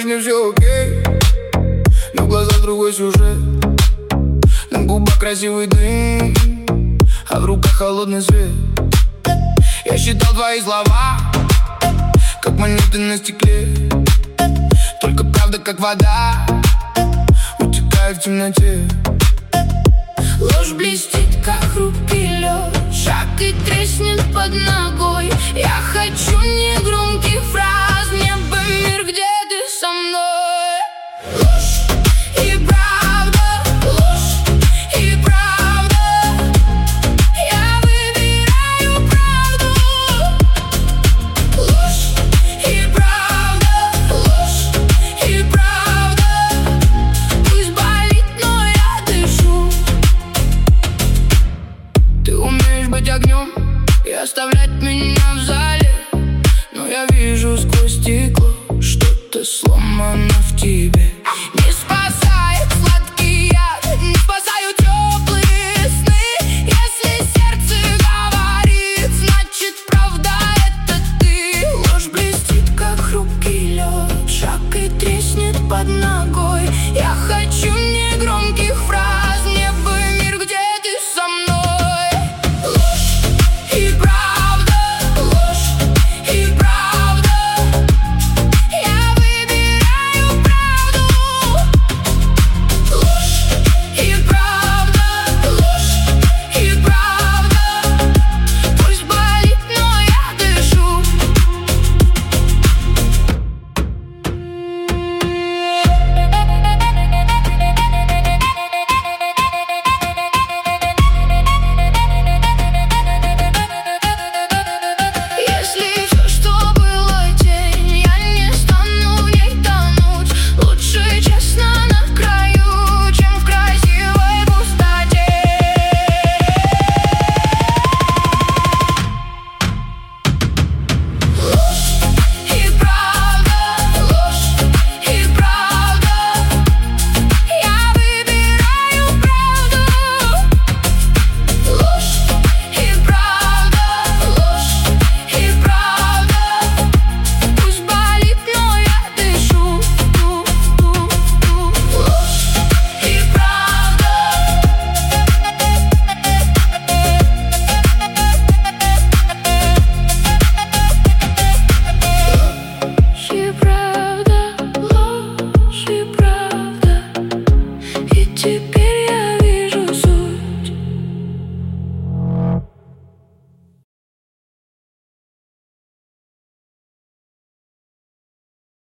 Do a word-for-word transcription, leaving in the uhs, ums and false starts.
внешне все окей, но в глазах другой сюжет. На губах красивый дым, а в руках холодный свет. Я считал твои слова, как монеты на стекле. Только правда, как вода, утекает в темноте. Ложь блестит, как хрупкий лед, шаг и треснет под ногой. Я хочу негромких фраз, небо, мир, где ты со мной. Ложь и правда, ложь и правда. Я выбираю правду. Ложь и правда, ложь и правда. Пусть болит, но я дышу. Ты умеешь быть огнем и оставлять